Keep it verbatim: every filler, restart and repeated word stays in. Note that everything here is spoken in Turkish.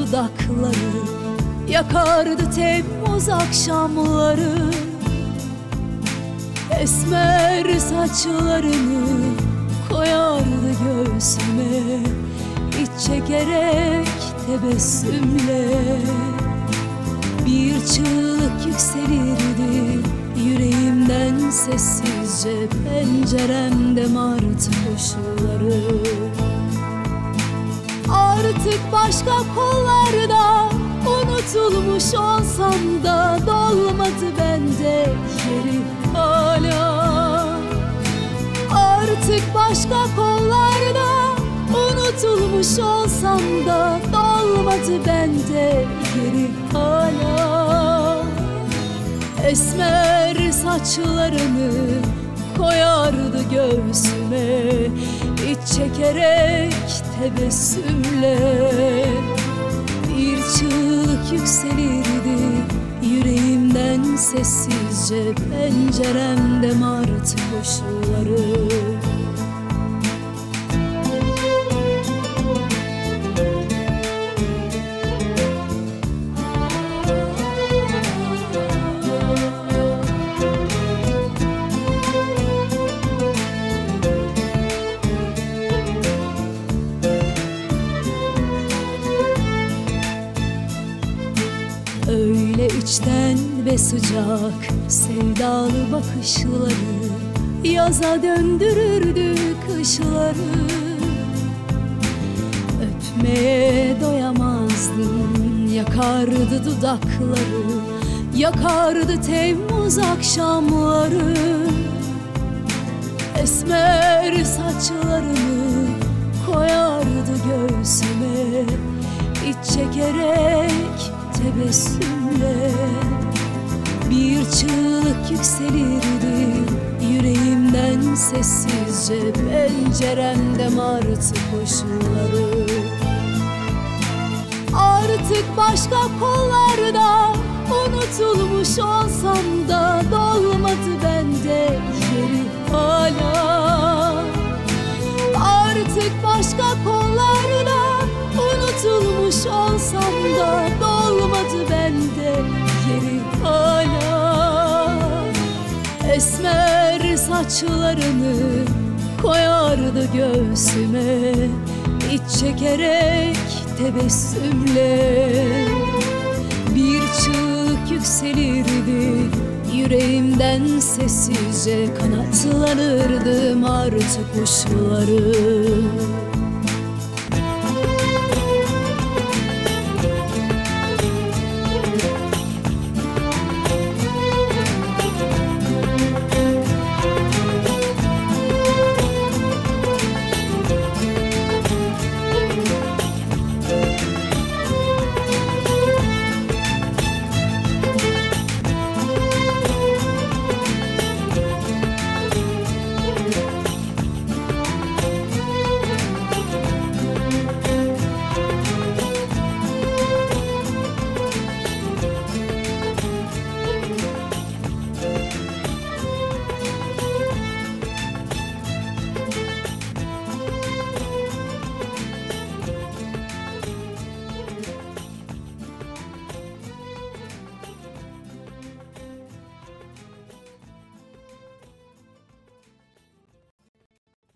dudakları, yakardı Temmuz akşamları. Esmer saçlarını koyardı göğsüme, iç çekerek tebessümle. Bir çığlık yükselirdi yüreğimden sessizce, penceremde martı koşuları. Artık başka kollarda unutulmuş olsam da, dolmadı bende yeri hala. Artık başka kollarda unutulmuş olsam da, dolmadı bende yeri hala. Esmer saçlarını koyardı göğsüme, iç çekerek tebessümle. Bir çığlık yükselirdi yüreğimden sessizce, penceremde martı koşuları. Öyle içten ve sıcak sevdalı bakışları yaza döndürürdü kışları. Öpmeye doyamazdım, yakardı dudakları, yakardı Temmuz akşamları. Esmer saçlarını koyardı göğsüme, iç çekerek tebessümle. Bir çığlık yükselirdi yüreğimden sessizce, penceremde martı koşuları. Artık başka kollarda unutulmuş olsam da, dolmadı bende yeri hala. Artık başka kollarda unutulmuş olsam da, dolmadı bende yeri hala. Esmer saçlarını koyardı göğsüme, iç çekerek tebessümle. Bir çığlık yükselirdi yüreğimden sessizce, kanatlanırdı martı kuşları.